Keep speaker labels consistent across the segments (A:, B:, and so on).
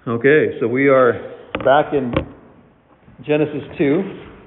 A: Okay, so we are back in Genesis 2.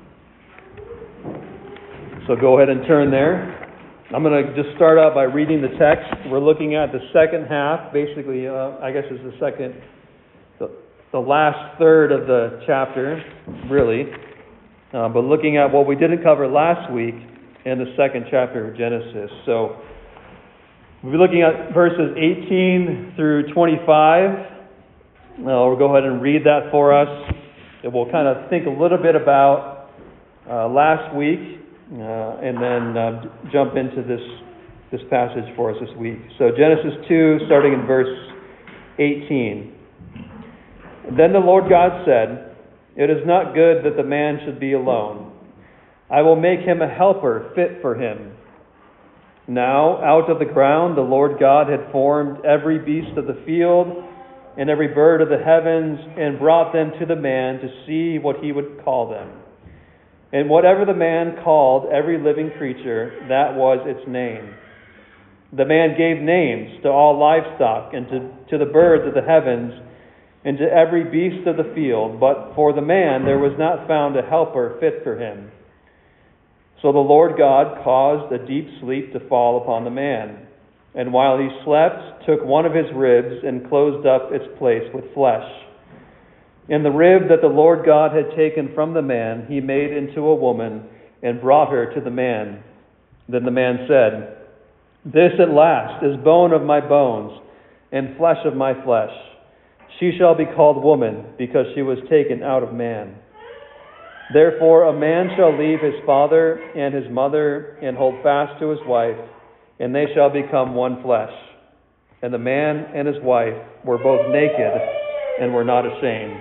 A: So go ahead and turn there. I'm going to just start out by reading the text. We're looking at the second half, basically, I guess is the last third of the chapter, really. But looking at what we didn't cover last week in the second chapter of Genesis. So we'll be looking at verses 18 through 25. We'll go ahead and read that for us. And we'll kind of think a little bit about last week and then jump into this passage for us this week. So Genesis 2, starting in verse 18. Then the Lord God said, "It is not good that the man should be alone. I will make him a helper fit for him." Now out of the ground the Lord God had formed every beast of the field and every bird of the heavens, and brought them to the man to see what he would call them. And whatever the man called every living creature, that was its name. The man gave names to all livestock, and to the birds of the heavens, and to every beast of the field. But for the man there was not found a helper fit for him. So the Lord God caused a deep sleep to fall upon the man. And while he slept, took one of his ribs and closed up its place with flesh. And the rib that the Lord God had taken from the man, he made into a woman and brought her to the man. Then the man said, "This at last is bone of my bones and flesh of my flesh. She shall be called woman, because she was taken out of man. Therefore a man shall leave his father and his mother and hold fast to his wife, and they shall become one flesh. And the man and his wife were both naked and were not ashamed."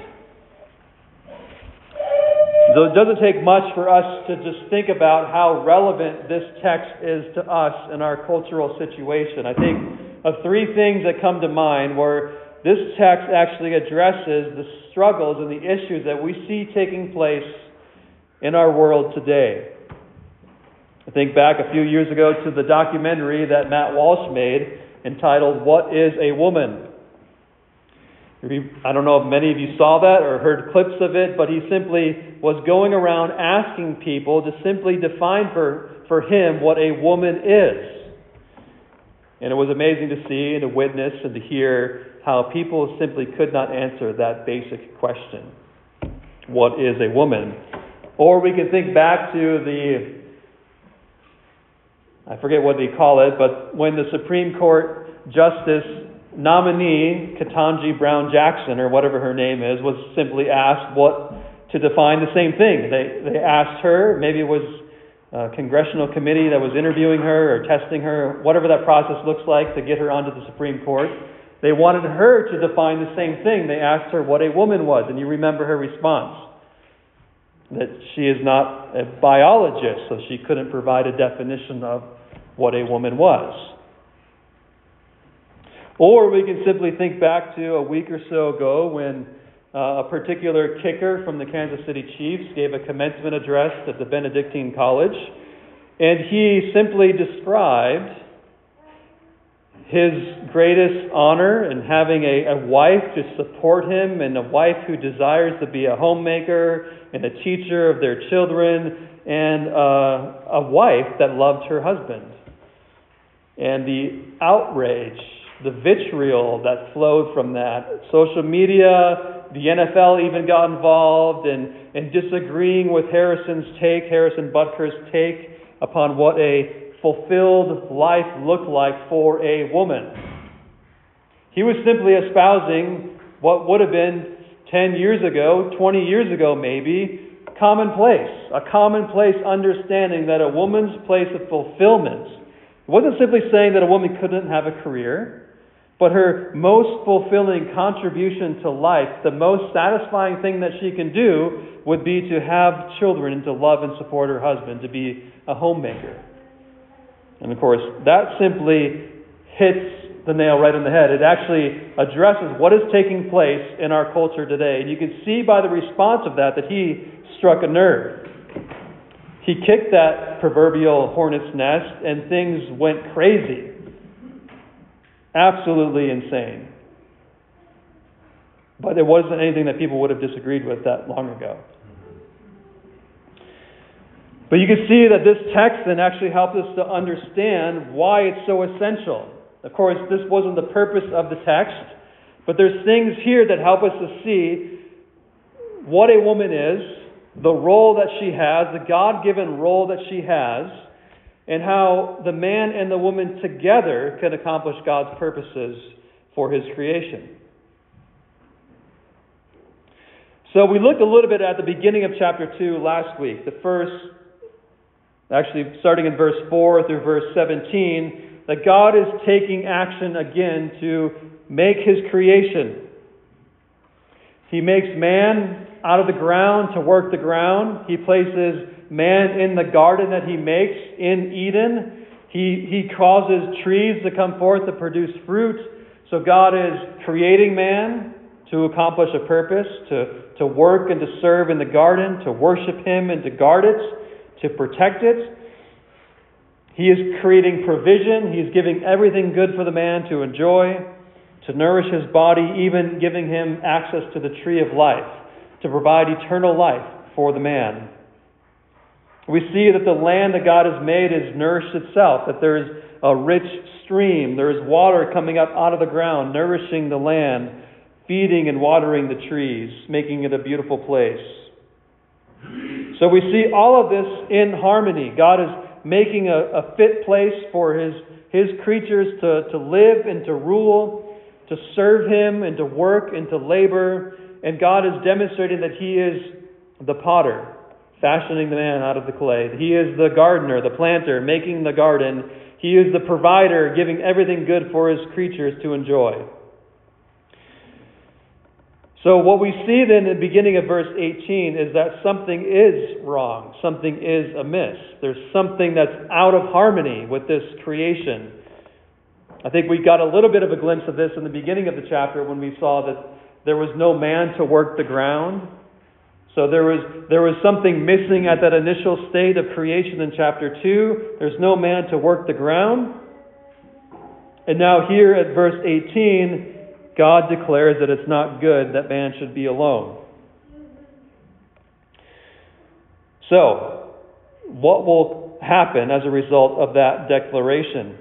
A: So it doesn't take much for us to just think about how relevant this text is to us in our cultural situation. I think of three things that come to mind where this text actually addresses the struggles and the issues that we see taking place in our world today. I think back a few years ago to the documentary that Matt Walsh made entitled, "What is a Woman?" I don't know if many of you saw that or heard clips of it, but he simply was going around asking people to simply define for him what a woman is. And it was amazing to see and to witness and to hear how people simply could not answer that basic question. What is a woman? Or we can think back to I forget what they call it, but when the Supreme Court Justice nominee, Ketanji Brown Jackson, or whatever her name is, was simply asked to define the same thing. They asked her, maybe it was a congressional committee that was interviewing her or testing her, whatever that process looks like to get her onto the Supreme Court. They wanted her to define the same thing. They asked her what a woman was, and you remember her response. That she is not a biologist, so she couldn't provide a definition of what a woman was. Or we can simply think back to a week or so ago when a particular kicker from the Kansas City Chiefs gave a commencement address at the Benedictine College, and he simply described his greatest honor in having a wife to support him, and a wife who desires to be a homemaker and a teacher of their children, and a wife that loved her husband. And the outrage, the vitriol that flowed from that. Social media, the NFL even got involved in disagreeing with Harrison Butker's take upon what a fulfilled life looked like for a woman. He was simply espousing what would have been 10 years ago, 20 years ago maybe, a commonplace understanding that a woman's place of fulfillment. It wasn't simply saying that a woman couldn't have a career, but her most fulfilling contribution to life, the most satisfying thing that she can do, would be to have children and to love and support her husband, to be a homemaker. And of course, that simply hits the nail right on the head. It actually addresses what is taking place in our culture today. And you can see by the response of that he struck a nerve. He kicked that proverbial hornet's nest and things went crazy. Absolutely insane. But it wasn't anything that people would have disagreed with that long ago. But you can see that this text then actually helps us to understand why it's so essential. Of course, this wasn't the purpose of the text, but there's things here that help us to see what a woman is, the role that she has, the God-given role that she has, and how the man and the woman together can accomplish God's purposes for His creation. So we looked a little bit at the beginning of chapter 2 last week. Actually starting in verse 4 through verse 17, that God is taking action again to make His creation. He makes man out of the ground to work the ground. He places man in the garden that He makes in Eden. He causes trees to come forth to produce fruit. So God is creating man to accomplish a purpose, to work and to serve in the garden, to worship Him and to guard it, to protect it. He is creating provision. He is giving everything good for the man to enjoy, to nourish his body, even giving him access to the tree of life, to provide eternal life for the man. We see that the land that God has made is nourished itself, that there is a rich stream, there is water coming up out of the ground, nourishing the land, feeding and watering the trees, making it a beautiful place. So we see all of this in harmony. God is making a fit place for His creatures to live and to rule, to serve Him and to work and to labor. And God is demonstrating that He is the potter, fashioning the man out of the clay. He is the gardener, the planter, making the garden. He is the provider, giving everything good for His creatures to enjoy. So what we see then in the beginning of verse 18 is that something is wrong. Something is amiss. There's something that's out of harmony with this creation. I think we got a little bit of a glimpse of this in the beginning of the chapter when we saw that there was no man to work the ground. So there was something missing at that initial state of creation in chapter 2. There's no man to work the ground. And now here at verse 18, God declares that it's not good that man should be alone. So, what will happen as a result of that declaration?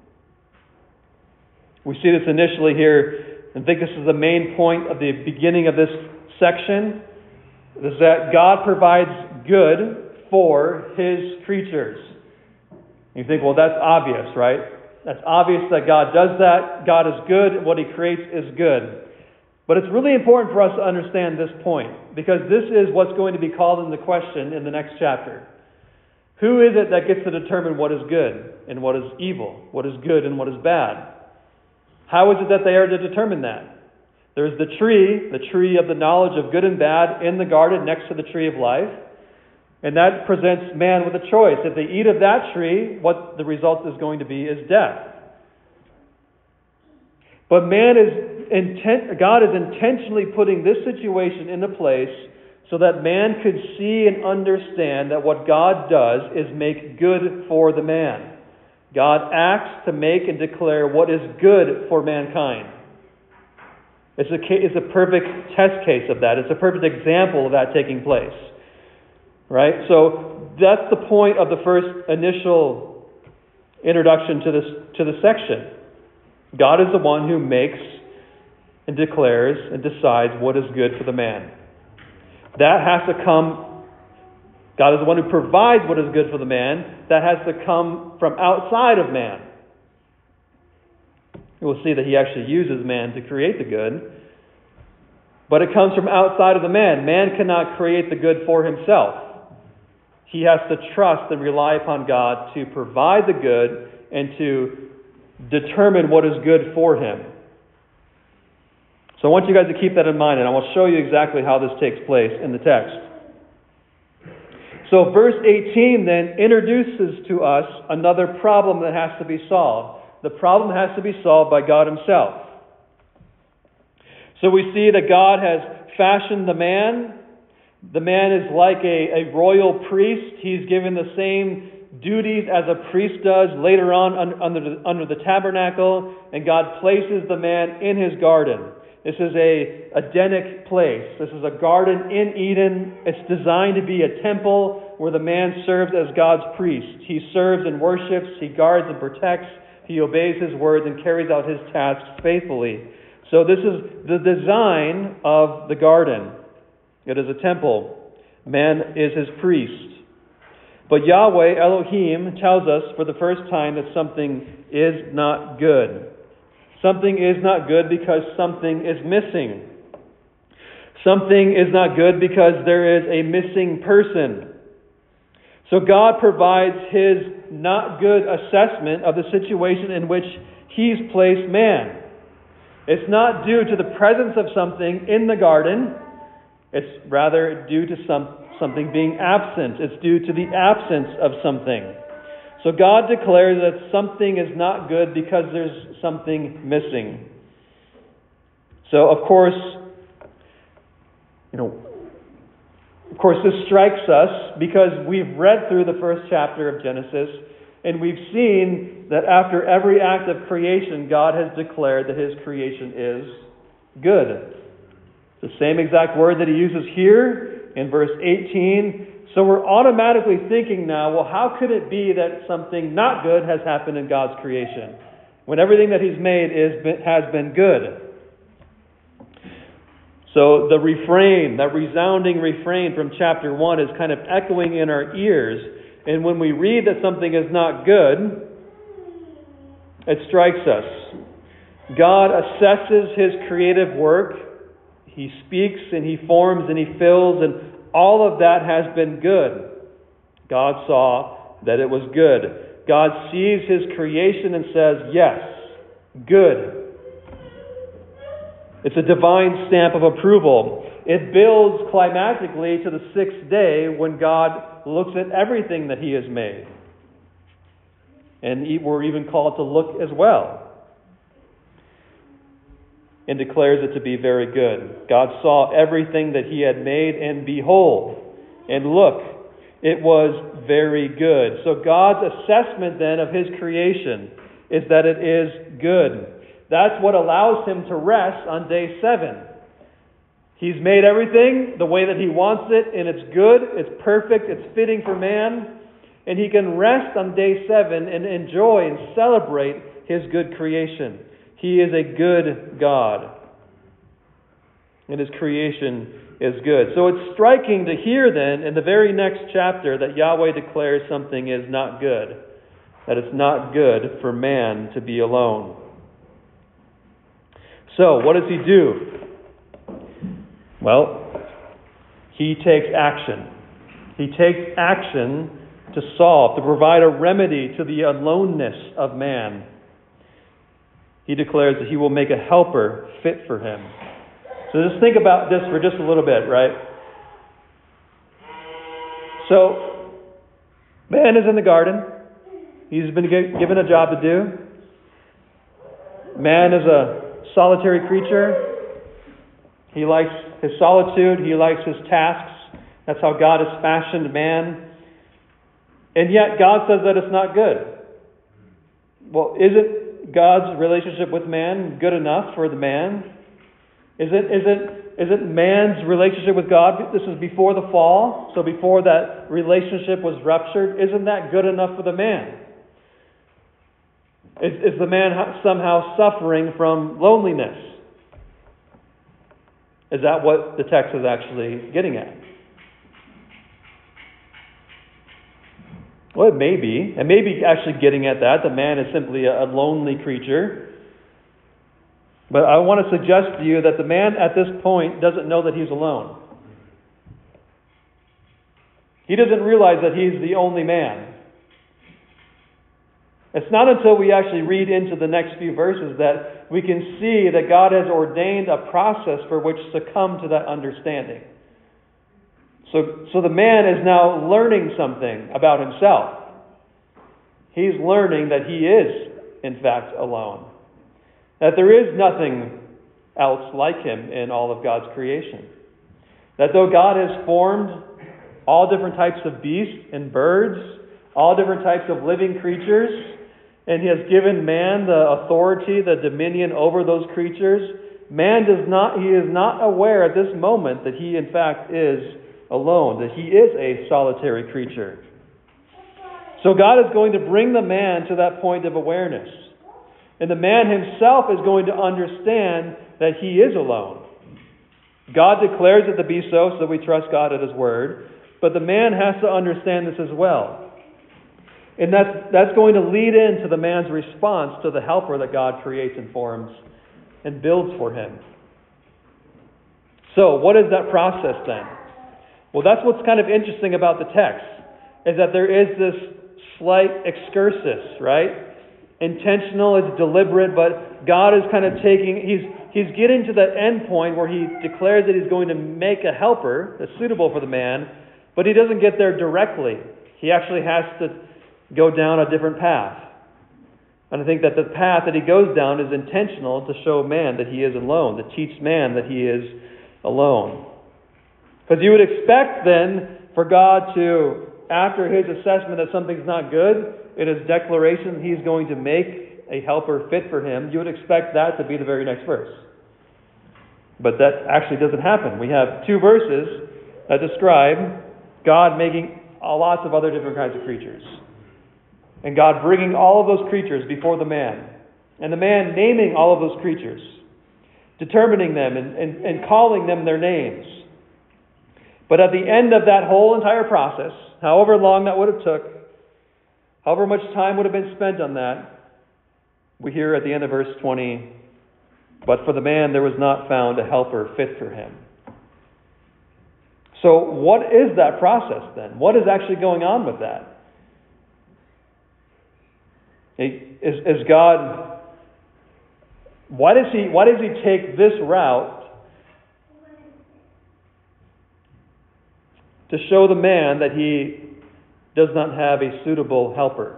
A: We see this initially here, and I think this is the main point of the beginning of this section, is that God provides good for His creatures. You think, well, that's obvious, right? That's obvious that God does that. God is good. What He creates is good. But it's really important for us to understand this point, because this is what's going to be called into question in the next chapter. Who is it that gets to determine what is good and what is evil, what is good and what is bad? How is it that they are to determine that? There's the tree of the knowledge of good and bad in the garden next to the tree of life. And that presents man with a choice. If they eat of that tree, what the result is going to be is death. But God is intentionally putting this situation into place so that man could see and understand that what God does is make good for the man. God acts to make and declare what is good for mankind. It's a perfect test case of that. It's a perfect example of that taking place. Right? So that's the point of the first initial introduction to the section. God is the one who makes and declares and decides what is good for the man. That has to come, God is the one who provides what is good for the man. That has to come from outside of man. We'll see that He actually uses man to create the good. But it comes from outside of the man. Man cannot create the good for himself. He has to trust and rely upon God to provide the good and to determine what is good for him. So I want you guys to keep that in mind, and I will show you exactly how this takes place in the text. So verse 18 then introduces to us another problem that has to be solved. The problem has to be solved by God Himself. So we see that God has fashioned the man. The man is like a royal priest. He's given the same duties as a priest does later on under the tabernacle. And God places the man in His garden. This is a Edenic place. This is a garden in Eden. It's designed to be a temple where the man serves as God's priest. He serves and worships. He guards and protects. He obeys His words and carries out His tasks faithfully. So this is the design of the garden. It is a temple. Man is His priest. But Yahweh, Elohim, tells us for the first time that something is not good. Something is not good because something is missing. Something is not good because there is a missing person. So God provides His not good assessment of the situation in which He's placed man. It's not due to the presence of something in the garden. It's rather due to something being absent. It's due to the absence of something. So God declares that something is not good because there's something missing. So of course, this strikes us because we've read through the first chapter of Genesis and we've seen that after every act of creation, God has declared that His creation is good. It's the same exact word that He uses here in verse 18. So we're automatically thinking now, well, how could it be that something not good has happened in God's creation when everything that He's made has been good? So the refrain, that resounding refrain from chapter 1 is kind of echoing in our ears. And when we read that something is not good, it strikes us. God assesses His creative work. He speaks and He forms and He fills, and all of that has been good. God saw that it was good. God sees His creation and says, yes, good. It's a divine stamp of approval. It builds climactically to the sixth day when God looks at everything that He has made. And we're even called to look as well. And declares it to be very good. God saw everything that He had made, and behold, and look, it was very good. So God's assessment then of His creation is that it is good. That's what allows Him to rest on day 7. He's made everything the way that He wants it, and it's good, it's perfect, it's fitting for man, and He can rest on day 7 and enjoy and celebrate His good creation. He is a good God, and His creation is good. So it's striking to hear then in the very next chapter that Yahweh declares something is not good, that it's not good for man to be alone. So what does He do? Well, He takes action. He takes action to solve, to provide a remedy to the aloneness of man. He declares that He will make a helper fit for him. So just think about this for just a little bit, right? So, man is in the garden. He's been given a job to do. Man is a solitary creature. He likes his solitude. He likes his tasks. That's how God has fashioned man. And yet God says that it's not good. Well, isn't God's relationship with man good enough for the man? Isn't man's relationship with God, this is before the fall, so before that relationship was ruptured, isn't that good enough for the man? Is the man somehow suffering from loneliness? Is that what the text is actually getting at? Well, it may be. It may be actually getting at that. The man is simply a lonely creature. But I want to suggest to you that the man at this point doesn't know that he's alone. He doesn't realize that he's the only man. It's not until we actually read into the next few verses that we can see that God has ordained a process for which to come to that understanding. So the man is now learning something about himself. He's learning that he is, in fact, alone. That there is nothing else like him in all of God's creation. That though God has formed all different types of beasts and birds, all different types of living creatures, and He has given man the authority, the dominion over those creatures, he is not aware at this moment that he in fact is alone, that he is a solitary creature. So God is going to bring the man to that point of awareness. And the man himself is going to understand that he is alone. God declares it to be so we trust God at His Word. But the man has to understand this as well. And that's going to lead into the man's response to the helper that God creates and forms and builds for him. So, what is that process then? Well, that's what's kind of interesting about the text, is that there is this slight excursus, right? Intentional, it's deliberate, but God is kind of he's getting to that end point where He declares that He's going to make a helper that's suitable for the man, but He doesn't get there directly. He actually has to go down a different path. And I think that the path that He goes down is intentional to show man that he is alone, to teach man that he is alone. Because you would expect then for God to, after His assessment that something's not good, in His declaration He's going to make a helper fit for him, you would expect that to be the very next verse. But that actually doesn't happen. We have two verses that describe God making lots of other different kinds of creatures. And God bringing all of those creatures before the man. And the man naming all of those creatures. Determining them and calling them their names. But at the end of that whole entire process, however long that would have took, however much time would have been spent on that, we hear at the end of verse 20, but for the man there was not found a helper fit for him. So what is that process then? What is actually going on with that? Is God, why does he take this route to show the man that he does not have a suitable helper?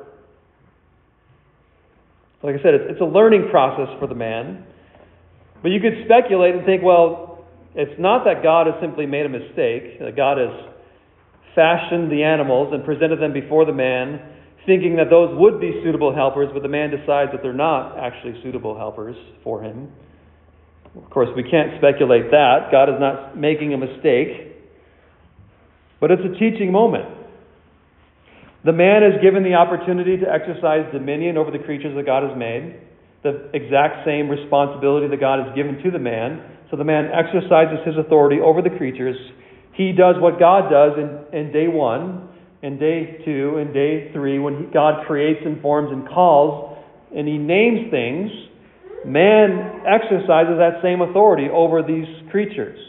A: Like I said, it's a learning process for the man. But you could speculate and think, well, it's not that God has simply made a mistake. That God has fashioned the animals and presented them before the man, thinking that those would be suitable helpers, but the man decides that they're not actually suitable helpers for him. Of course, we can't speculate that. God is not making a mistake. But it's a teaching moment. The man is given the opportunity to exercise dominion over the creatures that God has made. The exact same responsibility that God has given to the man. So the man exercises his authority over the creatures. He does what God does in day 1, in day 2, in day 3, when God creates and forms and calls, and He names things. Man exercises that same authority over these creatures.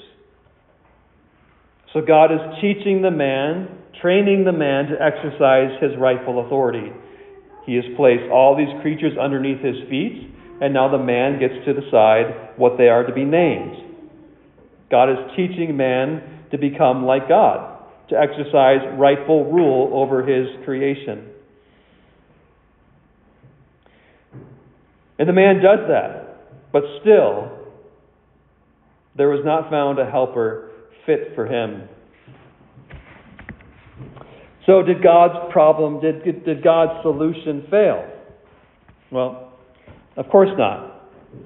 A: So God is teaching the man, training the man to exercise his rightful authority. He has placed all these creatures underneath his feet, and now the man gets to decide what they are to be named. God is teaching man to become like God, to exercise rightful rule over His creation. And the man does that, but still, there was not found a helper fit for him. So did God's problem, did God's solution fail? Well, of course not.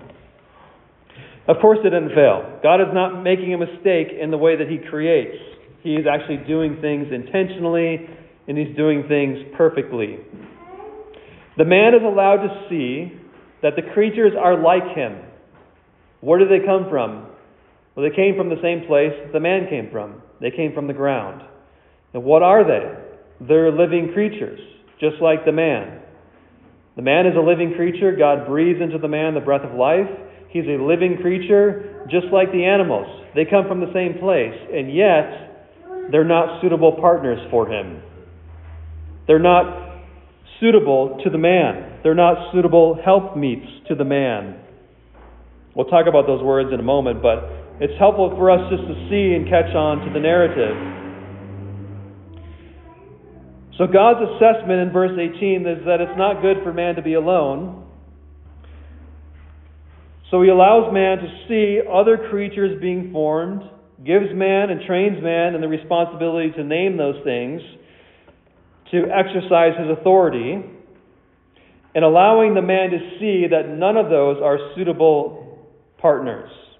A: Of course it didn't fail. God is not making a mistake in the way that He creates. He is actually doing things intentionally, and He's doing things perfectly. The man is allowed to see that the creatures are like him. Where did they come from? Well, they came from the same place the man came from. They came from the ground. And what are they? They're living creatures, just like the man. The man is a living creature. God breathes into the man the breath of life. He's a living creature, just like the animals. They come from the same place, and yet they're not suitable partners for him. They're not suitable to the man. They're not suitable helpmeets to the man. We'll talk about those words in a moment, but it's helpful for us just to see and catch on to the narrative. So God's assessment in verse 18 is that it's not good for man to be alone. So He allows man to see other creatures being formed, gives man and trains man in the responsibility to name those things, to exercise his authority, and allowing the man to see that none of those are suitable partners.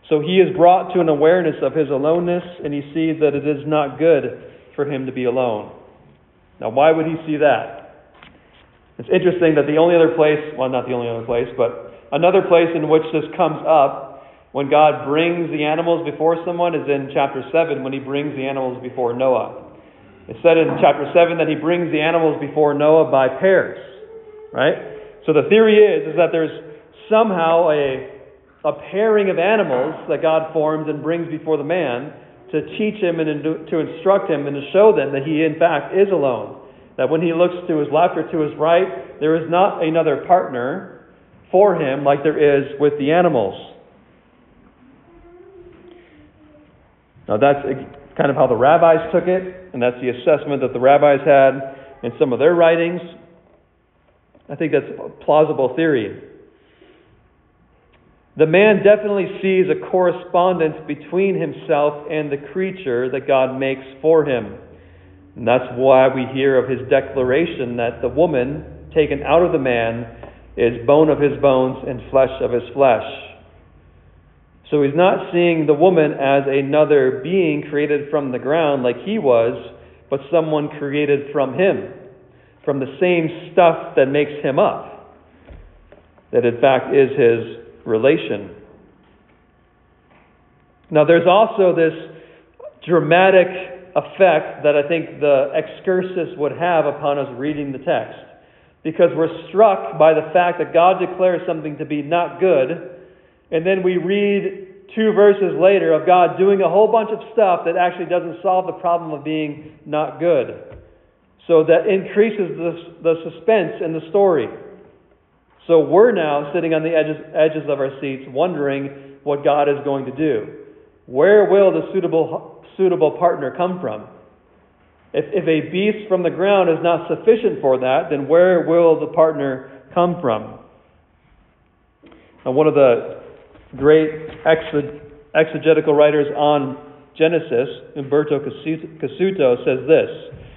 A: So he is brought to an awareness of his aloneness, and he sees that it is not good for him to be alone. Now, why would he see that? It's interesting that the only other place, well, not the only other place, but another place in which this comes up when God brings the animals before someone is in chapter 7, when he brings the animals before Noah. It said in chapter 7 that he brings the animals before Noah by pairs, right? So the theory is that there's somehow a pairing of animals that God forms and brings before the man to teach him and to instruct him and to show them that he in fact is alone. That when he looks to his left or to his right, there is not another partner for him like there is with the animals. Now that's kind of how the rabbis took it, and that's the assessment that the rabbis had in some of their writings. I think that's a plausible theory. The man definitely sees a correspondence between himself and the creature that God makes for him. And that's why we hear of his declaration that the woman taken out of the man is bone of his bones and flesh of his flesh. So he's not seeing the woman as another being created from the ground like he was, but someone created from him, from the same stuff that makes him up, that in fact is his relation. Now there's also this dramatic effect that I think the excursus would have upon us reading the text, because we're struck by the fact that God declares something to be not good, and then we read 2 verses later of God doing a whole bunch of stuff that actually doesn't solve the problem of being not good. So that increases the suspense in the story. So we're now sitting on the edges of our seats wondering what God is going to do. Where will the suitable partner come from? If a beast from the ground is not sufficient for that, then where will the partner come from? Now, one of the great exegetical writers on Genesis, Umberto Cassuto, says this.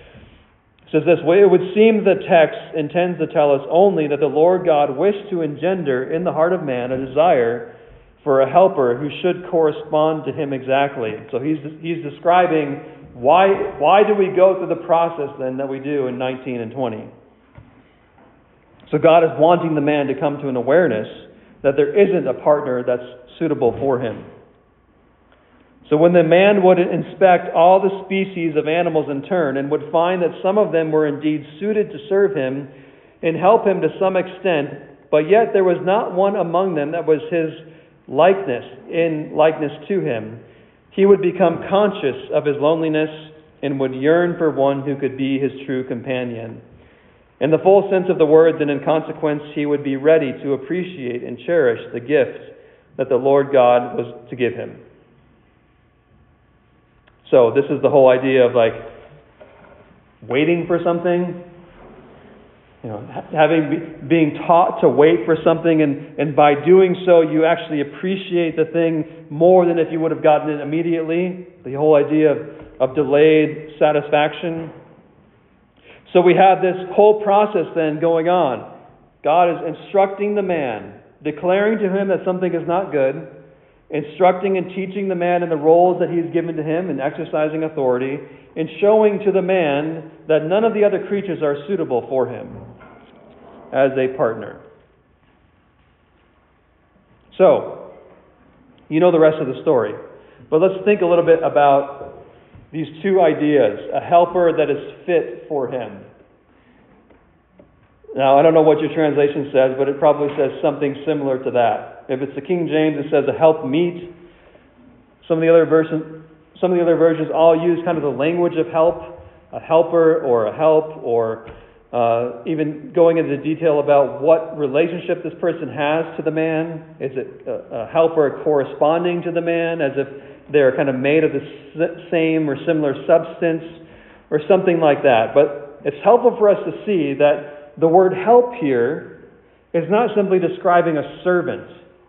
A: It would seem the text intends to tell us only that the Lord God wished to engender in the heart of man a desire for a helper who should correspond to him exactly. So he's describing why do we go through the process then that we do in 19 and 20. So God is wanting the man to come to an awareness that there isn't a partner that's suitable for him. So when the man would inspect all the species of animals in turn and would find that some of them were indeed suited to serve him and help him to some extent, but yet there was not one among them that was his likeness to him, he would become conscious of his loneliness and would yearn for one who could be his true companion. In the full sense of the word, then in consequence, he would be ready to appreciate and cherish the gift that the Lord God was to give him. So this is the whole idea of waiting for something, being taught to wait for something, and by doing so you actually appreciate the thing more than if you would have gotten it immediately. The whole idea of delayed satisfaction. So we have this whole process then going on. God is instructing the man, declaring to him that something is not good, instructing and teaching the man in the roles that he's given to him and exercising authority, and showing to the man that none of the other creatures are suitable for him as a partner. So, you know the rest of the story. But let's think a little bit about these 2 ideas. A helper that is fit for him. Now, I don't know what your translation says, but it probably says something similar to that. If it's the King James, it says a help meet. Some of the other versions all use kind of the language of help, a helper or a help, or even going into detail about what relationship this person has to the man. Is it a helper corresponding to the man, as if they're kind of made of the same or similar substance, or something like that. But it's helpful for us to see that the word help here is not simply describing a servant.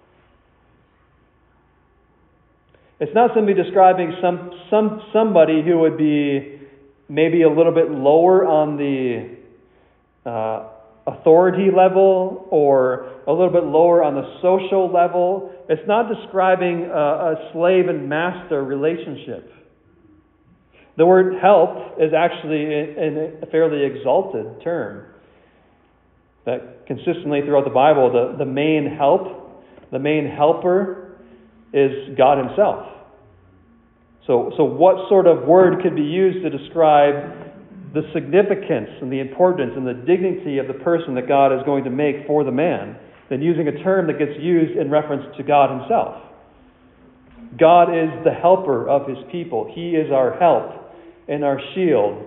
A: It's not simply describing somebody who would be maybe a little bit lower on the authority level or a little bit lower on the social level. It's not describing a slave and master relationship. The word help is actually a fairly exalted term. That consistently throughout the Bible, the main help, the main helper is God Himself. So what sort of word could be used to describe the significance and the importance and the dignity of the person that God is going to make for the man than using a term that gets used in reference to God Himself? God is the helper of His people. He is our help and our shield.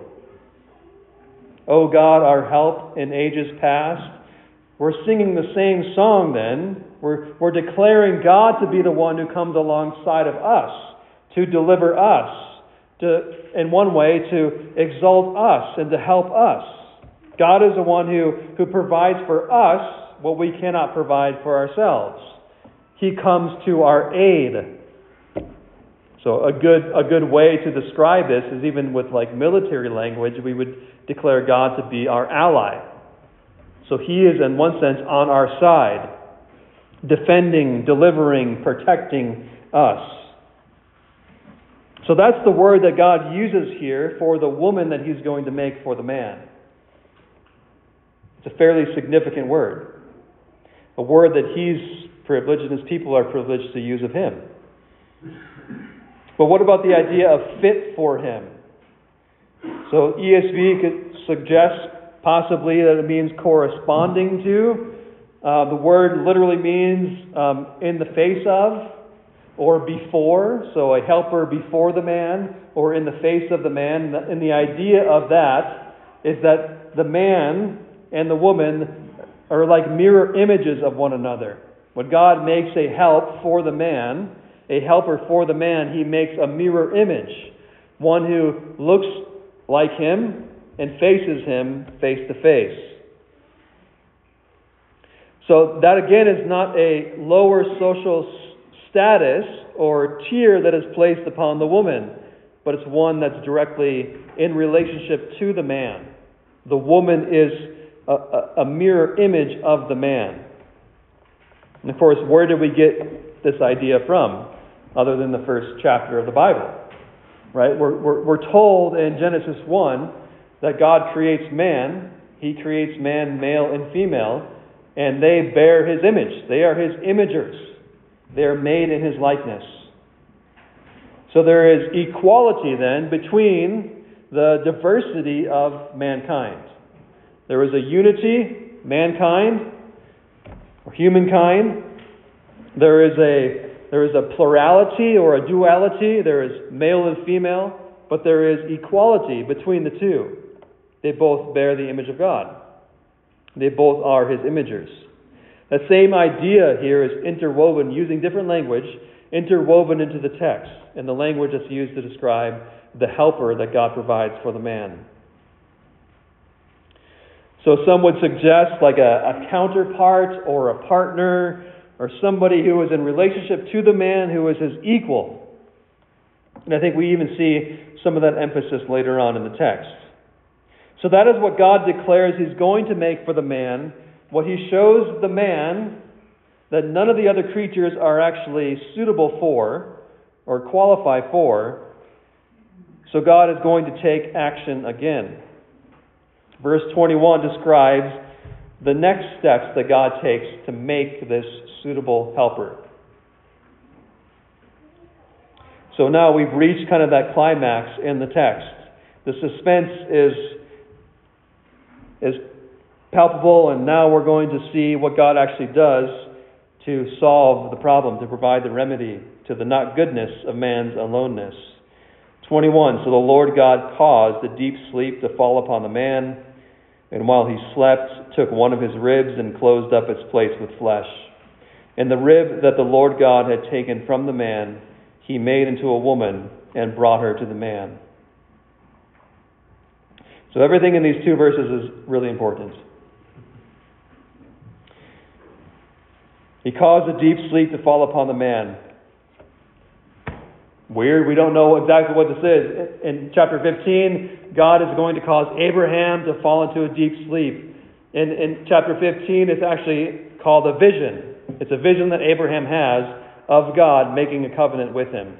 A: O God, our help in ages past. We're singing the same song then. We're declaring God to be the one who comes alongside of us, to deliver us, in one way, to exalt us and to help us. God is the one who provides for us what we cannot provide for ourselves. He comes to our aid. So a good way to describe this is even with like military language, we would declare God to be our ally. So He is in one sense on our side, defending, delivering, protecting us. So that's the word that God uses here for the woman that He's going to make for the man. It's a fairly significant word. A word that He's privileged and His people are privileged to use of Him. But what about the idea of fit for Him? So ESV could suggest possibly that it means corresponding to. The word literally means in the face of, or before, so a helper before the man, or in the face of the man. And the idea of that is that the man and the woman are like mirror images of one another. When God makes a help for the man, a helper for the man, He makes a mirror image, one who looks like him and faces him face to face. So that again is not a lower social status or tier that is placed upon the woman, but it's one that's directly in relationship to the man. The woman is a mirror image of the man. And of course, where did we get this idea from, other than the first chapter of the Bible? Right? We're told in Genesis 1 that God creates man. He creates man, male and female, and they bear His image. They are His imagers. They are made in His likeness. So there is equality then between the diversity of mankind. There is a unity, mankind, or humankind. There is a plurality or a duality. There is male and female, but there is equality between the two. They both bear the image of God. They both are His imagers. That same idea here is interwoven, using different language, interwoven into the text, and the language that's used to describe the helper that God provides for the man. So some would suggest like a counterpart or a partner or somebody who is in relationship to the man who is his equal. And I think we even see some of that emphasis later on in the text. So that is what God declares He's going to make for the man. What He shows the man that none of the other creatures are actually suitable for or qualify for. So God is going to take action again. Verse 21 describes the next steps that God takes to make this suitable helper. So now we've reached kind of that climax in the text. The suspense is palpable, and now we're going to see what God actually does to solve the problem, to provide the remedy to the not goodness of man's aloneness. 21, so the Lord God caused a deep sleep to fall upon the man, and while he slept, took one of his ribs and closed up its place with flesh. And the rib that the Lord God had taken from the man, He made into a woman and brought her to the man. So everything in these two verses is really important. He caused a deep sleep to fall upon the man. Weird, we don't know exactly what this is. In chapter 15, God is going to cause Abraham to fall into a deep sleep. In chapter 15, it's actually called a vision. It's a vision that Abraham has of God making a covenant with him.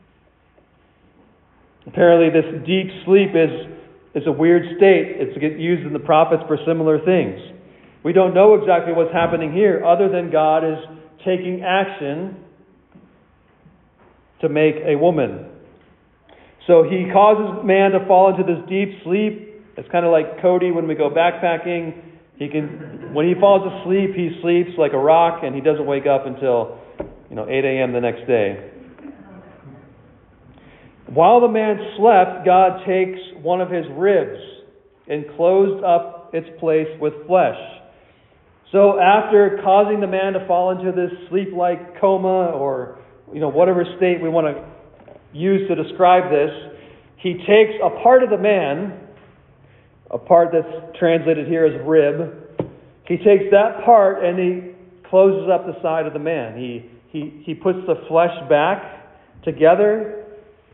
A: Apparently this deep sleep is a weird state. It's used in the prophets for similar things. We don't know exactly what's happening here, other than God is taking action to make a woman. So he causes man to fall into this deep sleep. It's kind of like Cody when we go backpacking. When he falls asleep, he sleeps like a rock, and he doesn't wake up until 8 a.m. the next day. While the man slept, God takes one of his ribs and closed up its place with flesh. So after causing the man to fall into this sleep-like coma, or whatever state we want to use to describe this, he takes a part of the man, a part that's translated here as rib. He takes that part and he closes up the side of the man. He puts the flesh back together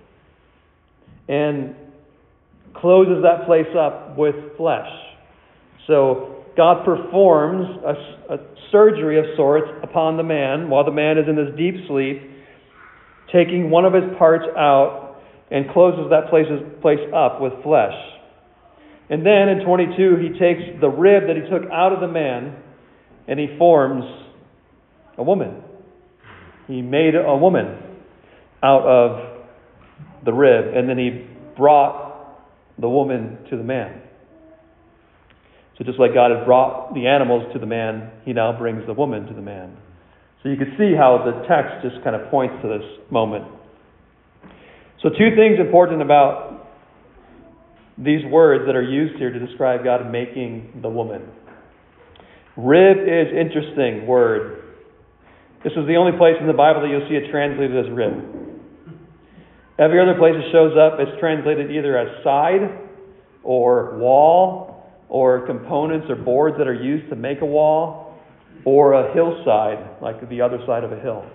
A: and closes that place up with flesh. So God performs a surgery of sorts upon the man while the man is in this deep sleep, taking one of his parts out and closes that place up with flesh. And then in 22, he takes the rib that he took out of the man and he forms a woman. He made a woman out of the rib, and then he brought the woman to the man. So just like God had brought the animals to the man, he now brings the woman to the man. So you can see how the text just kind of points to this moment. So two things important about these words that are used here to describe God making the woman. Rib is interesting word. This is the only place in the Bible that you'll see it translated as rib. Every other place it shows up, it's translated either as side or wall, or components or boards that are used to make a wall, or a hillside, like the other side of a hill.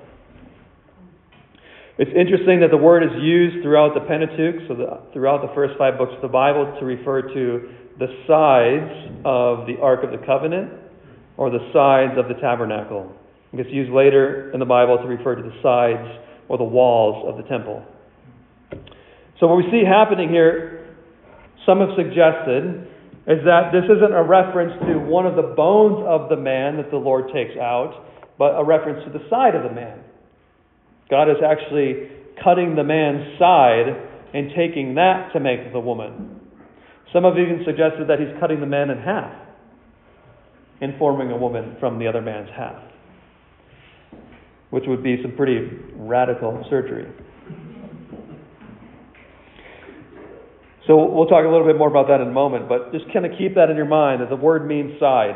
A: It's interesting that the word is used throughout the Pentateuch, throughout the first 5 books of the Bible, to refer to the sides of the Ark of the Covenant, or the sides of the tabernacle. It gets used later in the Bible to refer to the sides or the walls of the temple. So what we see happening here, some have suggested, is that this isn't a reference to one of the bones of the man that the Lord takes out, but a reference to the side of the man. God is actually cutting the man's side and taking that to make the woman. Some have even suggested that he's cutting the man in half and forming a woman from the other man's half, which would be some pretty radical surgery. So we'll talk a little bit more about that in a moment, but just kind of keep that in your mind, that the word means side.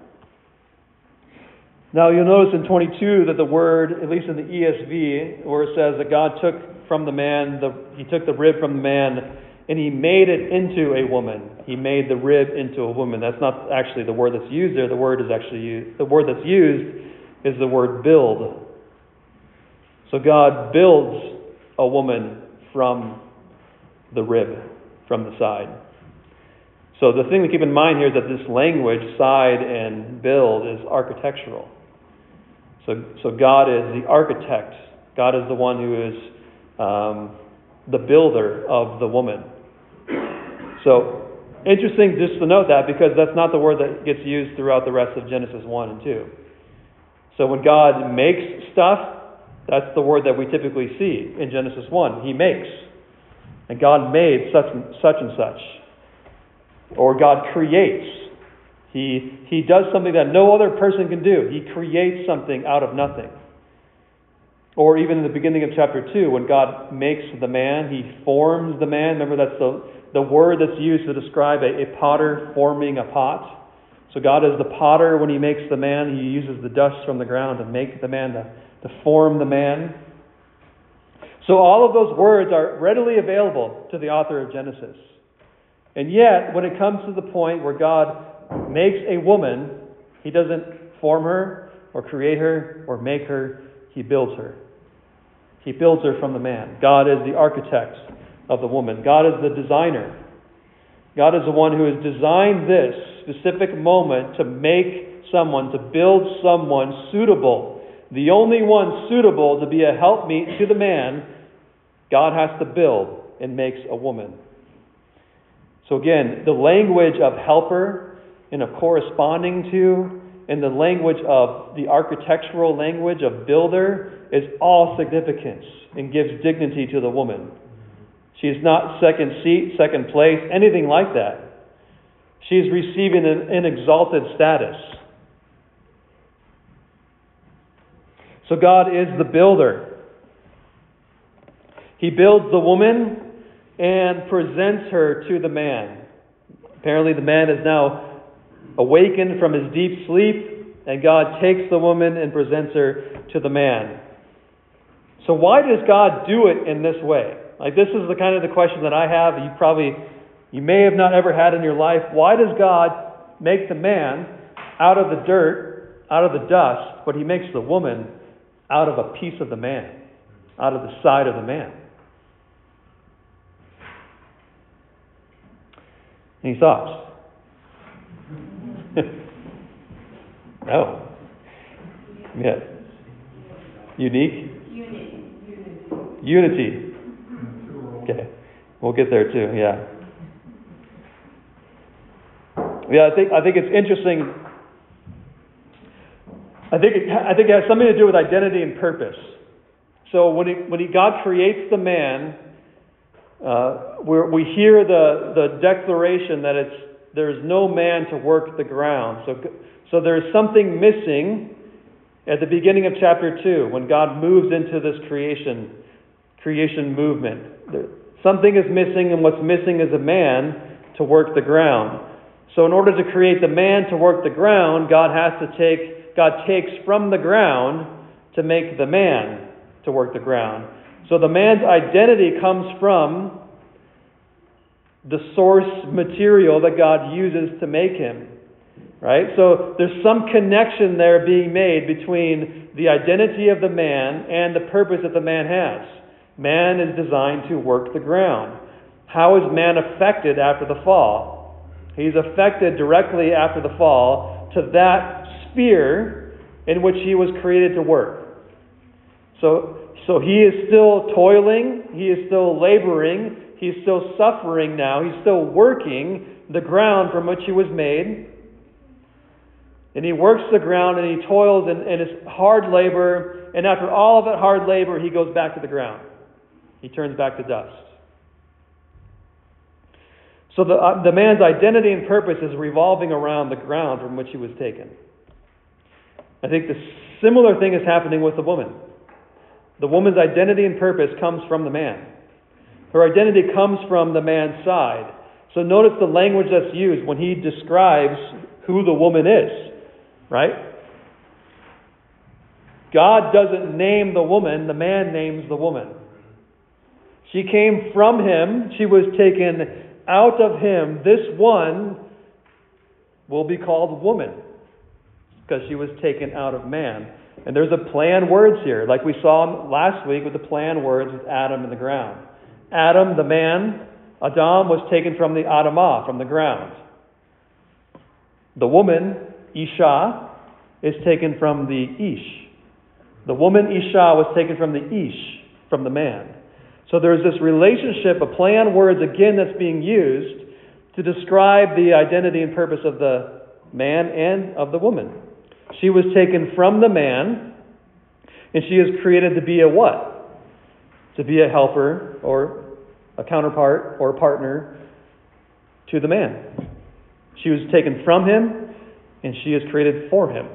A: Now you'll notice in 22 that the word, at least in the ESV, where it says that God took from the man, he took the rib from the man, and he made it into a woman. He made the rib into a woman. That's not actually the word that's used there. The word that's used is the word build. So God builds a woman from the rib, from the side. So the thing to keep in mind here is that this language, side and build, is architectural. So God is the architect. God is the one who is the builder of the woman. So interesting just to note that, because that's not the word that gets used throughout the rest of Genesis 1 and 2. So when God makes stuff, that's the word that we typically see in Genesis 1. He makes. And God made such and such. Or God creates. He does something that no other person can do. He creates something out of nothing. Or even in the beginning of chapter 2, when God makes the man, he forms the man. Remember, that's the word that's used to describe a potter forming a pot. So God is the potter. When he makes the man, he uses the dust from the ground to make the man, to form the man. So all of those words are readily available to the author of Genesis. And yet, when it comes to the point where God makes a woman, he doesn't form her or create her or make her. He builds her. He builds her from the man. God is the architect of the woman. God is the designer. God is the one who has designed this specific moment to make someone, to build someone suitable. The only one suitable to be a helpmeet to the man, God has to build and makes a woman. So again, the language of helper and of corresponding to, and the language of the architectural language of builder is all significance and gives dignity to the woman. She is not second seat, second place, anything like that. She is receiving an exalted status. So God is the builder. He builds the woman and presents her to the man. Apparently the man is now awakened from his deep sleep, and God takes the woman and presents her to the man. So why does God do it in this way? Like, this is the kind of the question that I have. You may have not ever had in your life. Why does God make the man out of the dirt, out of the dust, but He makes the woman out of a piece of the man, out of the side of the man? Any thoughts? No. Yeah. Unique? Unity. Okay. We'll get there too, yeah. Yeah, I think it's interesting. I think it has something to do with identity and purpose. So when God creates the man, we hear the declaration that there's no man to work the ground. So there's something missing at the beginning of chapter 2 when God moves into this creation movement. Something is missing, and what's missing is a man to work the ground. So in order to create the man to work the ground, God takes from the ground to make the man to work the ground. So the man's identity comes from the source material that God uses to make him. Right? So there's some connection there being made between the identity of the man and the purpose that the man has. Man is designed to work the ground. How is man affected after the fall? He's affected directly after the fall to that sphere in which he was created to work. So he is still toiling, he is still laboring, he's still suffering now, he's still working the ground from which he was made. And he works the ground and he toils and it's hard labor, and after all of that hard labor, he goes back to the ground. He turns back to dust. So the man's identity and purpose is revolving around the ground from which he was taken. I think the similar thing is happening with the woman. The woman's identity and purpose comes from the man. Her identity comes from the man's side. So notice the language that's used when he describes who the woman is. Right? God doesn't name the woman, the man names the woman. She came from him, she was taken out of him. This one will be called woman because she was taken out of man. And there's a play on words here, like we saw last week with the play on words with Adam and the ground. Adam, the man, Adam was taken from the Adamah, from the ground. The woman, Isha, is taken from the Ish. The woman Isha was taken from the Ish, from the man. So there's this relationship, a play on words again that's being used to describe the identity and purpose of the man and of the woman. She was taken from the man, and she is created to be a what? To be a helper or a counterpart or a partner to the man. She was taken from him, and she is created for him.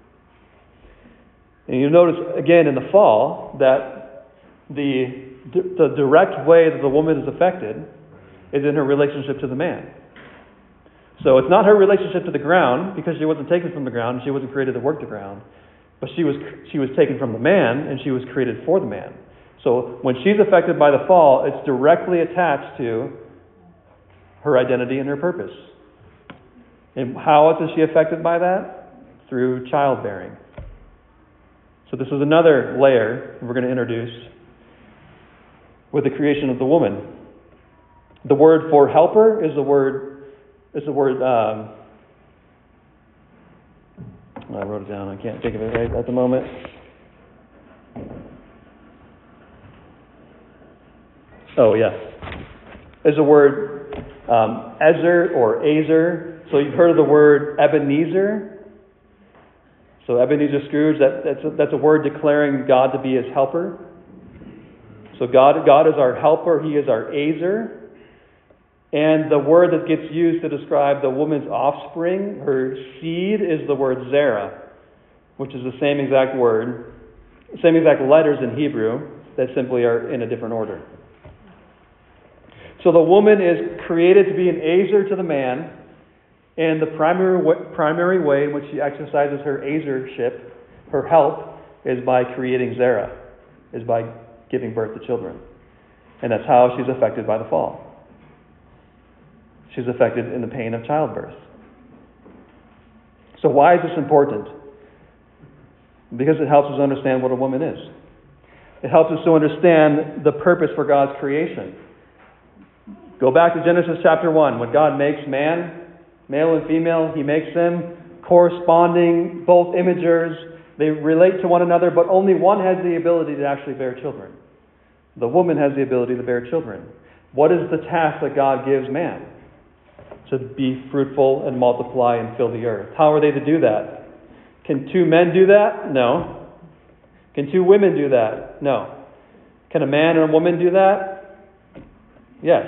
A: And you notice again in the fall that the direct way that the woman is affected is in her relationship to the man. So it's not her relationship to the ground, because she wasn't taken from the ground, she wasn't created to work the ground, but she was taken from the man, and she was created for the man. So when she's affected by the fall, it's directly attached to her identity and her purpose. And how is she affected by that? Through childbearing. So this is another layer we're going to introduce with the creation of the woman. The word for helper is the word It's the word, I wrote it down. I can't think of it right at the moment. Oh, yeah. There's a word, Ezer or Azer. So you've heard of the word Ebenezer. So Ebenezer Scrooge, that's a word declaring God to be his helper. So God is our helper. He is our Azer. And the word that gets used to describe the woman's offspring, her seed, is the word Zerah, which is the same exact word, same exact letters in Hebrew that simply are in a different order. So the woman is created to be an Azer to the man, and the primary way in which she exercises her Azership, her help, is by creating Zerah, is by giving birth to children. And that's how she's affected by the fall. She's affected in the pain of childbirth. So why is this important? Because it helps us understand what a woman is. It helps us to understand the purpose for God's creation. Go back to Genesis chapter 1. When God makes man, male and female, He makes them corresponding, both imagers. They relate to one another, but only one has the ability to actually bear children. The woman has the ability to bear children. What is the task that God gives man? To be fruitful and multiply and fill the earth. How are they to do that? Can two men do that? No. Can two women do that? No. Can a man and a woman do that? Yes.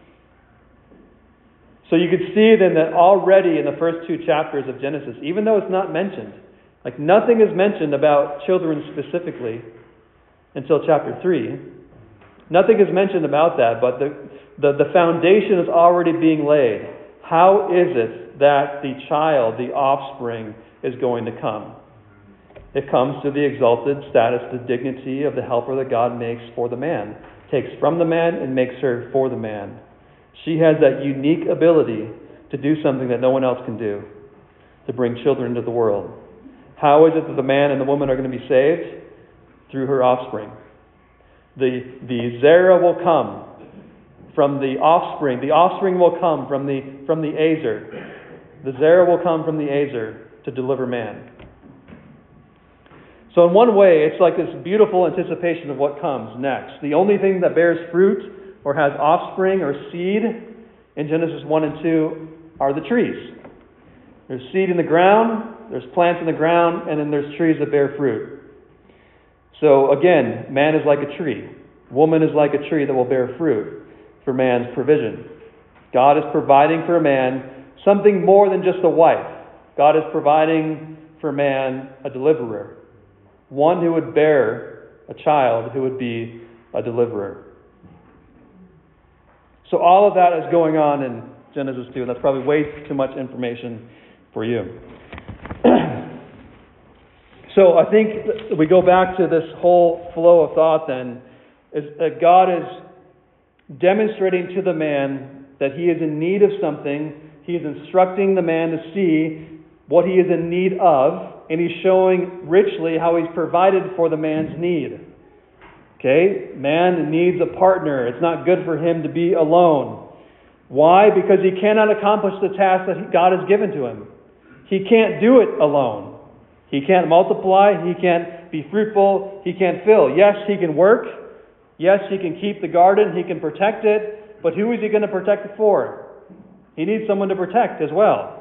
A: So you could see then that already in the first 2 chapters of Genesis, even though it's not mentioned, like nothing is mentioned about children specifically until chapter 3. Nothing is mentioned about that, but the foundation is already being laid. How is it that the child, the offspring, is going to come? It comes to the exalted status, the dignity of the helper that God makes for the man. Takes from the man and makes her for the man. She has that unique ability to do something that no one else can do, to bring children into the world. How is it that the man and the woman are going to be saved? Through her offspring. The Zerah will come from the offspring. The offspring will come from the Azer. The Zerah will come from the Azer to deliver man. So in one way, it's like this beautiful anticipation of what comes next. The only thing that bears fruit or has offspring or seed in Genesis 1 and 2 are the trees. There's seed in the ground, there's plants in the ground, and then there's trees that bear fruit. So again, man is like a tree. Woman is like a tree that will bear fruit for man's provision. God is providing for a man something more than just a wife. God is providing for man a deliverer. One who would bear a child who would be a deliverer. So all of that is going on in Genesis 2. That's probably way too much information for you. So I think we go back to this whole flow of thought then, is that God is demonstrating to the man that he is in need of something. He is instructing the man to see what he is in need of, and he's showing richly how he's provided for the man's need. Okay? Man needs a partner. It's not good for him to be alone. Why? Because he cannot accomplish the task that God has given to him. He can't do it alone. He can't multiply. He can't be fruitful. He can't fill. Yes, he can work. Yes, he can keep the garden. He can protect it. But who is he going to protect it for? He needs someone to protect as well.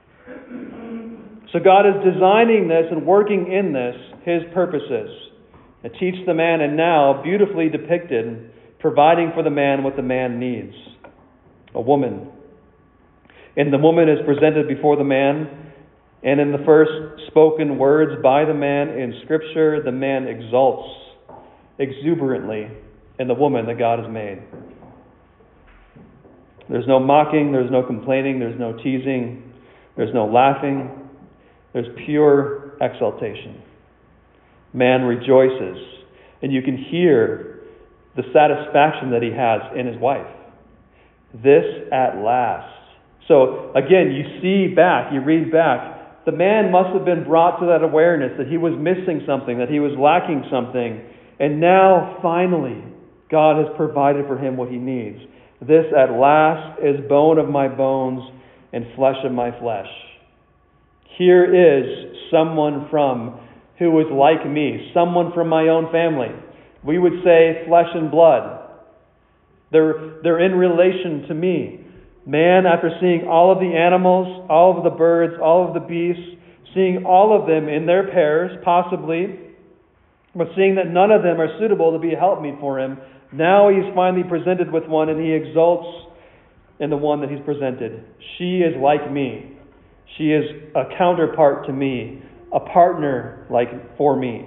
A: So God is designing this and working in this His purposes. And teach the man, and now beautifully depicted, providing for the man what the man needs. A woman. And the woman is presented before the man. And in the first spoken words by the man in Scripture, the man exults exuberantly in the woman that God has made. There's no mocking, there's no complaining, there's no teasing, there's no laughing. There's pure exaltation. Man rejoices. And you can hear the satisfaction that he has in his wife. This at last. So again, you read back, the man must have been brought to that awareness that he was missing something, that he was lacking something. And now, finally, God has provided for him what he needs. This at last is bone of my bones and flesh of my flesh. Here is someone who is like me, someone from my own family. We would say flesh and blood. They're in relation to me. Man, after seeing all of the animals, all of the birds, all of the beasts, seeing all of them in their pairs, possibly, but seeing that none of them are suitable to be a helpmeet for him, now he's finally presented with one, and he exults in the one that he's presented. She is like me. She is a counterpart to me, a partner for me.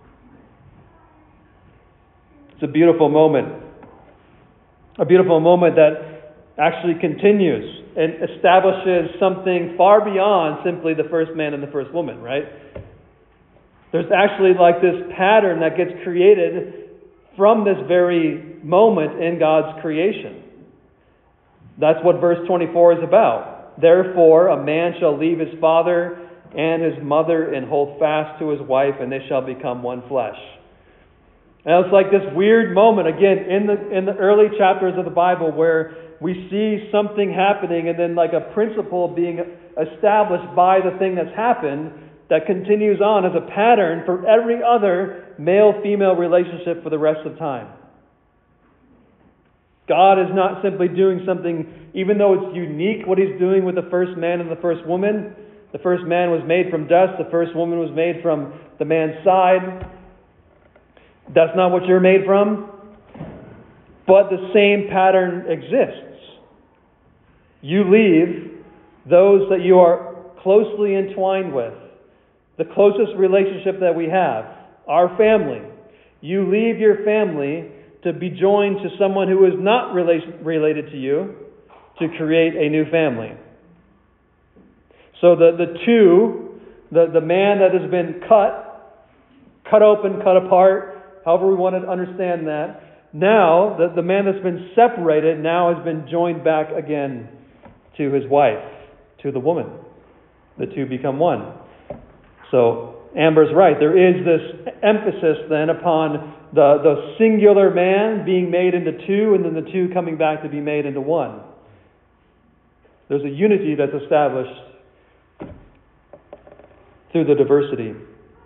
A: It's a beautiful moment. A beautiful moment that actually continues and establishes something far beyond simply the first man and the first woman, right? There's actually this pattern that gets created from this very moment in God's creation. That's what verse 24 is about. Therefore, a man shall leave his father and his mother and hold fast to his wife, and they shall become one flesh. And it's this weird moment, again, in the early chapters of the Bible where we see something happening and then a principle being established by the thing that's happened that continues on as a pattern for every other male-female relationship for the rest of time. God is not simply doing something, even though it's unique what He's doing with the first man and the first woman. The first man was made from dust. The first woman was made from the man's side. That's not what you're made from. But the same pattern exists. You leave those that you are closely entwined with, the closest relationship that we have, our family. You leave your family to be joined to someone who is not related to you to create a new family. So the man that has been cut open, cut apart, however we want to understand that, now the man that's been separated now has been joined back again to his wife, to the woman. The two become one. So Amber's right. There is this emphasis then upon the singular man being made into two, and then the two coming back to be made into one. There's a unity that's established through the diversity.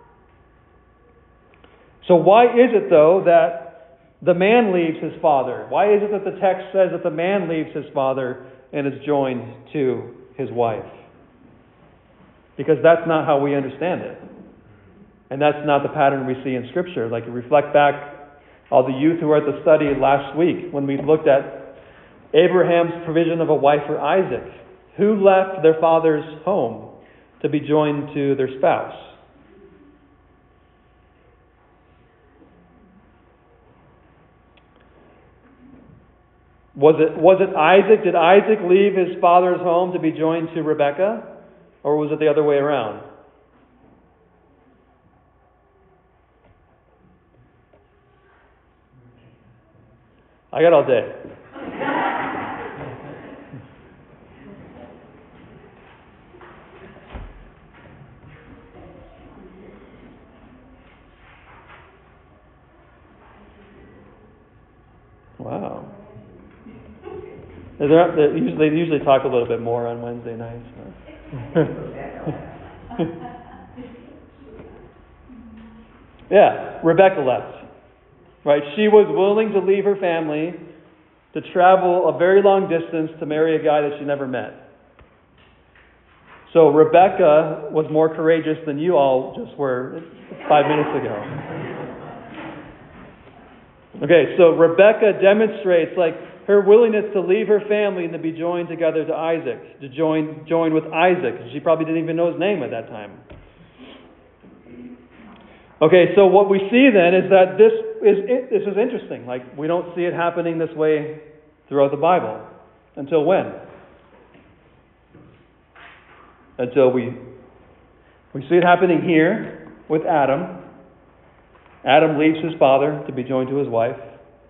A: So why is it, though, that the man leaves his father? Why is it that the text says that the man leaves his father and is joined to his wife? Because that's not how we understand it. And that's not the pattern we see in Scripture. Reflect back, all the youth who were at the study last week, when we looked at Abraham's provision of a wife for Isaac. Who left their father's home to be joined to their spouse? Was it Isaac? Did Isaac leave his father's home to be joined to Rebekah? Or was it the other way around? I got all day. Wow. They usually talk a little bit more on Wednesday nights. Yeah, Rebekah left. Right? She was willing to leave her family to travel a very long distance to marry a guy that she never met. So Rebekah was more courageous than you all just were 5 minutes ago. Okay, so Rebekah demonstrates her willingness to leave her family and to be joined together to Isaac, to join with Isaac. She probably didn't even know his name at that time. Okay, so what we see then is that this is interesting. We don't see it happening this way throughout the Bible. Until when? Until we see it happening here with Adam. Adam leaves his father to be joined to his wife,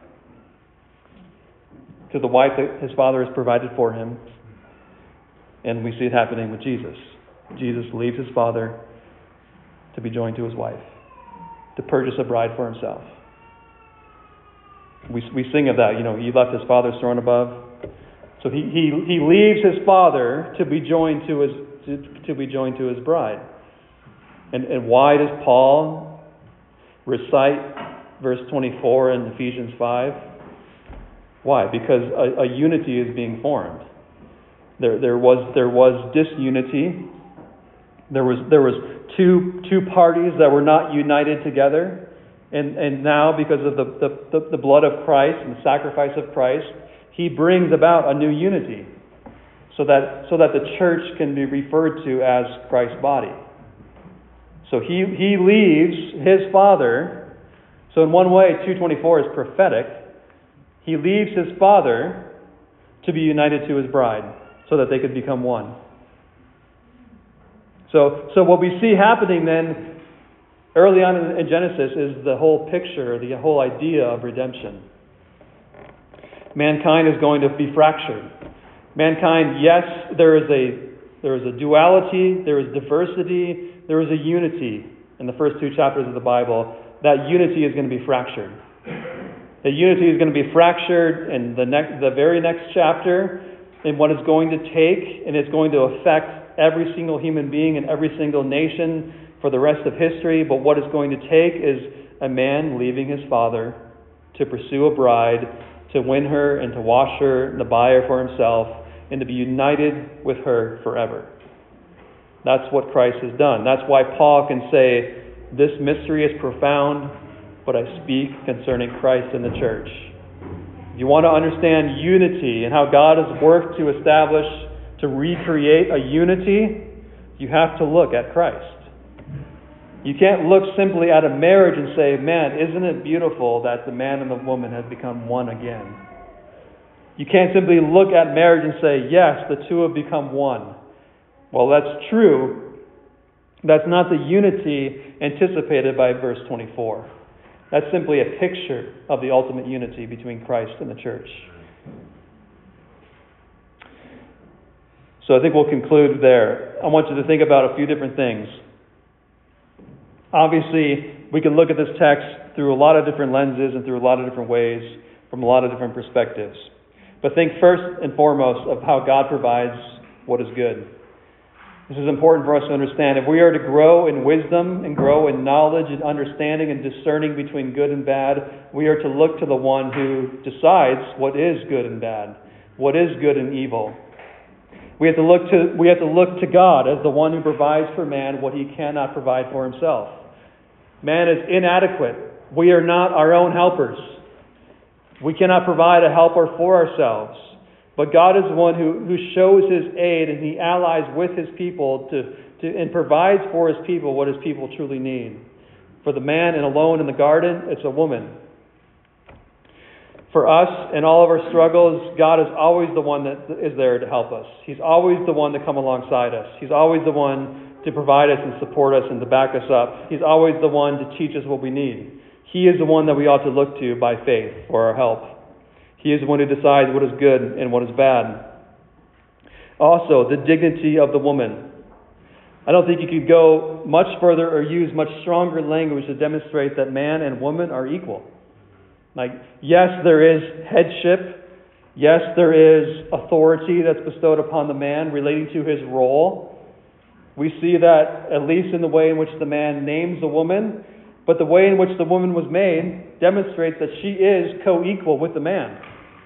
A: to the wife that his father has provided for him. And we see it happening with Jesus. Jesus leaves his father to be joined to his wife, to purchase a bride for himself. We sing of that. He left his father's throne above So he leaves his father to be joined to his bride. And why does Paul recite verse 24 in Ephesians 5? Why? Because a unity is being formed. There was disunity. There was two parties that were not united together, and now because of the blood of Christ and the sacrifice of Christ, He brings about a new unity, so that the church can be referred to as Christ's body. So he leaves his father. So in one way, 2:24 is prophetic. He leaves his father to be united to his bride, so that they could become one. So what we see happening then, early on in Genesis, is the whole picture, the whole idea of redemption. Mankind is going to be fractured. Mankind, yes, there is a duality, there is diversity, there is a unity in the first two chapters of the Bible. That unity is going to be fractured. The unity is going to be fractured in the very next chapter, in what it's going to take, and it's going to affect every single human being in every single nation for the rest of history. But what it's going to take is a man leaving his father to pursue a bride, to win her and to wash her and to buy her for himself, and to be united with her forever. That's what Christ has done. That's why Paul can say, this mystery is profound, but I speak concerning Christ and the church. If you want to understand unity and how God has worked to establish, to recreate a unity, you have to look at Christ. You can't look simply at a marriage and say, man, isn't it beautiful that the man and the woman have become one again? You can't simply look at marriage and say, yes, the two have become one. Well, that's true. That's not the unity anticipated by verse 24. That's simply a picture of the ultimate unity between Christ and the church. So I think we'll conclude there. I want you to think about a few different things. Obviously, we can look at this text through a lot of different lenses and through a lot of different ways, from a lot of different perspectives. But think first and foremost of how God provides what is good. This is important for us to understand. If we are to grow in wisdom and grow in knowledge and understanding and discerning between good and bad, we are to look to the one who decides what is good and bad, what is good and evil. We have to look to God as the one who provides for man what he cannot provide for himself. Man is inadequate. We are not our own helpers. We cannot provide a helper for ourselves. But God is the one who shows His aid, and He allies with His people and provides for His people what His people truly need. For the man and alone in the garden, it's a woman. For us and all of our struggles, God is always the one that is there to help us. He's always the one to come alongside us. He's always the one to provide us and support us and to back us up. He's always the one to teach us what we need. He is the one that we ought to look to by faith for our help. He is the one who decides what is good and what is bad. Also, the dignity of the woman. I don't think you could go much further or use much stronger language to demonstrate that man and woman are equal. Like, yes, there is headship. Yes, there is authority that's bestowed upon the man relating to his role. We see that at least in the way in which the man names the woman, but the way in which the woman was made demonstrates that she is co-equal with the man.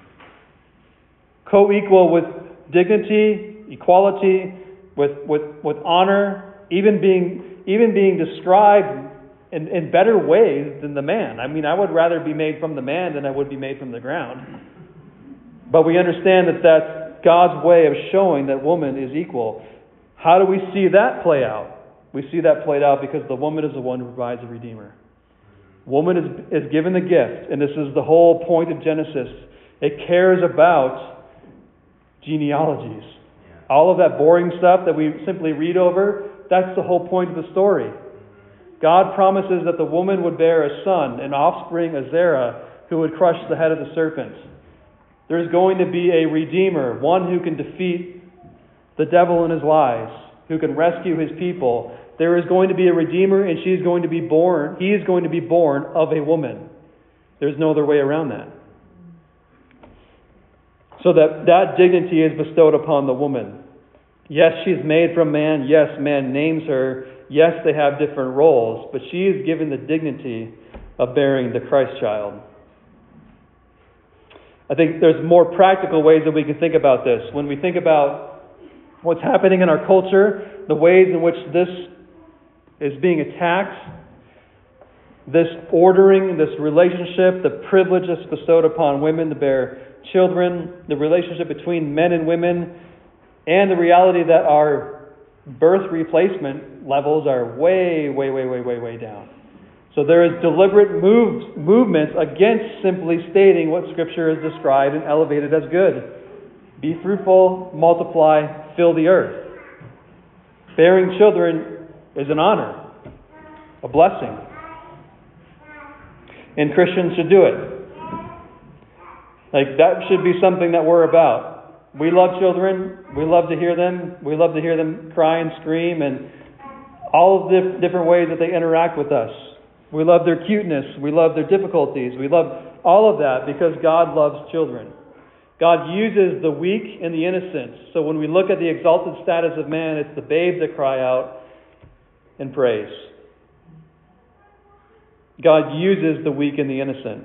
A: Co-equal with dignity, equality, with honor, even being described in better ways than the man. I mean, I would rather be made from the man than I would be made from the ground. But we understand that that's God's way of showing that woman is equal. How do we see that play out? We see that played out because the woman is the one who provides a redeemer. Woman is given the gift, and this is the whole point of Genesis. It cares about genealogies. All of that boring stuff that we simply read over, that's the whole point of the story. God promises that the woman would bear a son, an offspring, a Zerah, who would crush the head of the serpent. There's going to be a redeemer, one who can defeat the devil and his lies, who can rescue his people. There is going to be a redeemer, and he is going to be born of a woman. There's no other way around that. So that dignity is bestowed upon the woman. Yes, she's made from man. Yes, man names her. Yes, they have different roles. But she is given the dignity of bearing the Christ child. I think there's more practical ways that we can think about this. When we think about what's happening in our culture, the ways in which this is being attacked, this ordering, this relationship, the privilege that's bestowed upon women to bear children, the relationship between men and women, and the reality that our birth replacement levels are way down. So there is deliberate movements against simply stating what Scripture has described and elevated as good. Be fruitful, multiply, fill the earth. Bearing children is an honor, a blessing. And Christians should do it. Like, that should be something that we're about. We love children. We love to hear them. We love to hear them cry and scream and all of the different ways that they interact with us. We love their cuteness. We love their difficulties. We love all of that because God loves children. God uses the weak and the innocent. So when we look at the exalted status of man, it's the babes that cry out in praise. God uses the weak and the innocent.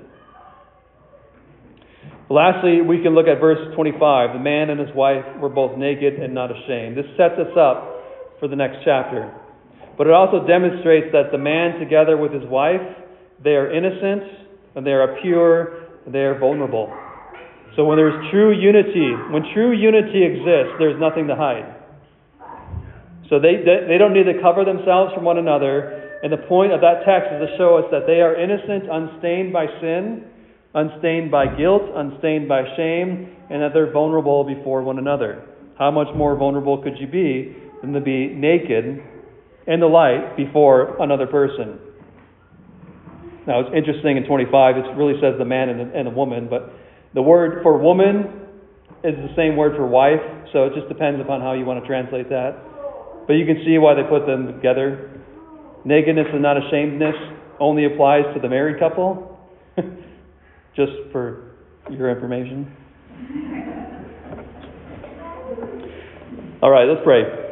A: Lastly, we can look at verse 25. The man and his wife were both naked and not ashamed. This sets us up for the next chapter. But it also demonstrates that the man together with his wife, they are innocent, and they are pure, and they are vulnerable. So when there's true unity, when true unity exists, there's nothing to hide. So they don't need to cover themselves from one another. And the point of that text is to show us that they are innocent, unstained by sin, unstained by guilt, unstained by shame, and that they're vulnerable before one another. How much more vulnerable could you be than to be naked in the light before another person? Now, it's interesting in 25, it really says the man and the woman, but the word for woman is the same word for wife, so it just depends upon how you want to translate that. But you can see why they put them together. Nakedness and not ashamedness only applies to the married couple, just for your information. All right, let's pray.